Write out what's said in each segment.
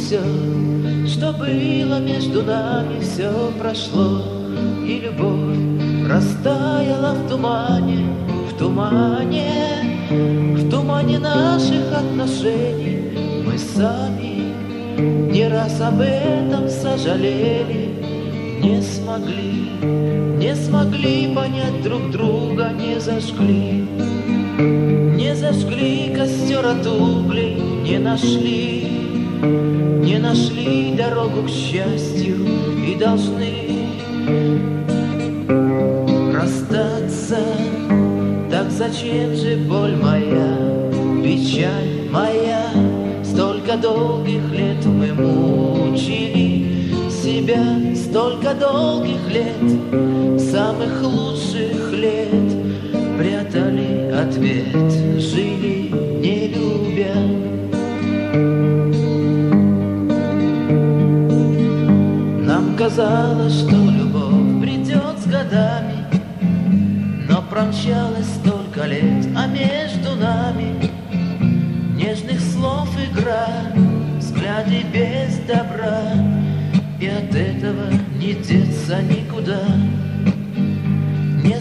все, что было между нами, все прошло, и любовь растаяла в тумане, в тумане, в тумане наших отношений. Мы сами не раз об этом сожалели, не смогли понять друг друга, не зажгли костер от углей, не нашли дорогу к счастью и должны расстаться. Так зачем же боль моя, печаль моя? Столько долгих лет мы мучили себя, столько долгих лет, самых лучших лет, прятали ответ, жили не любя. Нам казалось, что любовь придет с годами, но промчалось столько лет, а между нами нежных слов игра, взгляды без добра, и от этого не деться никуда. Не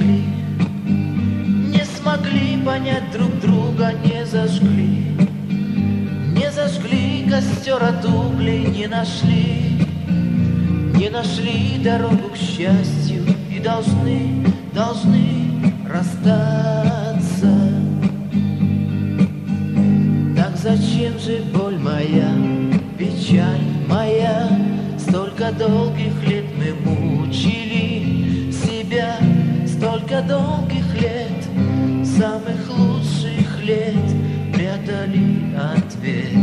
смогли понять друг друга, не зажгли костер от углей, не нашли дорогу к счастью и должны расстаться. Так зачем же боль моя, печаль моя? Столько долгих лет мы мучили себя, столько долгих лет, самых лучших лет, прятали ответ.